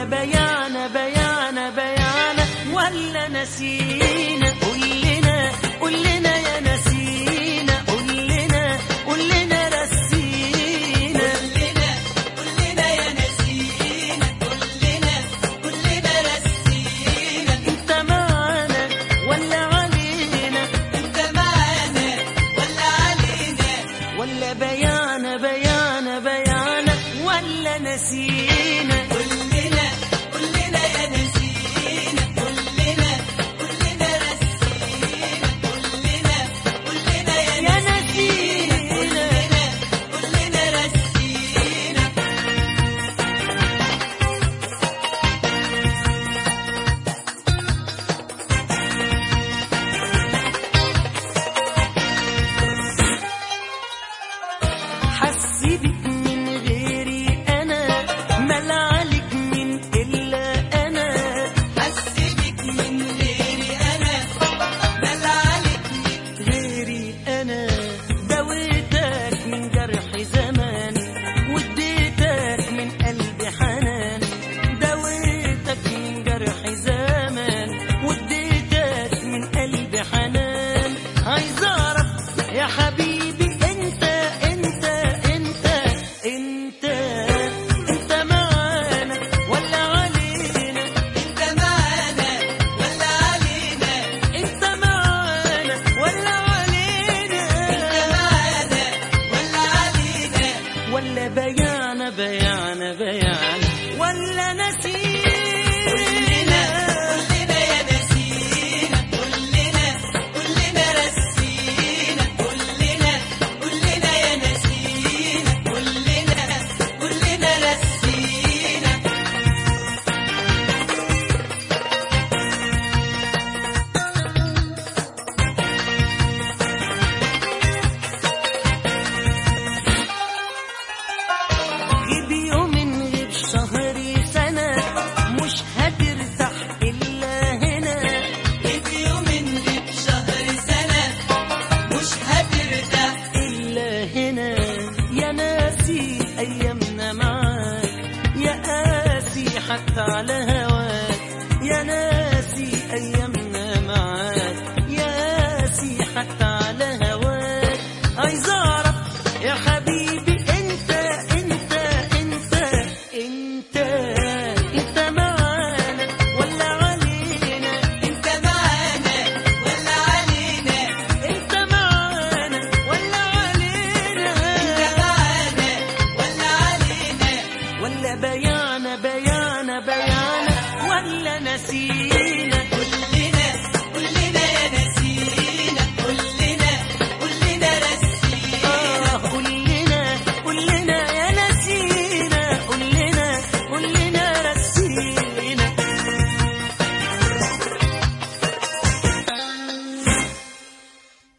ولا بيعنا بيعنا بيعنا ولا نسينا؟ قول لنا قول لنا يا نسينا، قول لنا قول لنا رسينا، قول لنا يا نسينا، قول لنا رسينا. انت معانا ولا علينا؟ انت معانا ولا علينا؟ ولا بيعنا بيعنا بيعنا ولا نسينا؟ قول لنا يا نسينا، قول لنا رسينا، قول لنا يا نسينا. قول لنا رسينا. حسي بك من غيري أنا، مال عليك من إلا أنا. حسبك من غيري أنا، مال عليك من غيري أنا دويتك من جرح زمان واديتك من قلبي حنان، دويتك من جرح زمان واديتك من قلبي حنان. عايز أعرف يا حبيبي انت انت انت انت انت معانا ولا علينا؟ انت معانا ولا علينا؟ انت معانا ولا علينا؟ انت معانا ولا علينا؟ ولا بيعنا بيعنا بيعنا ولا نسينا؟ قول لنا يا نسينا، قول لنا رسينا، قول لنا يا نسينا، قول لنا رسينا. غيب يوم غيب شهر سنة مش هترتاح إلا هنا. غيب يوم غيب شهر سنة مش هترتاح إلا هنا. يا ناسي أيامنا معاك، يا قاسي حتى على هواك. يا ناسي أيامنا معاك، يا قاسي حتى على هواك. عايز أعرف يا حبيبي انت انت انت انت انت معانا ولا علينا؟ انت معانا ولا علينا؟ انت معانا ولا علينا؟ انت معانا ولا علينا؟ ولا بيعنا بيعنا بيعنا ولا نسينا؟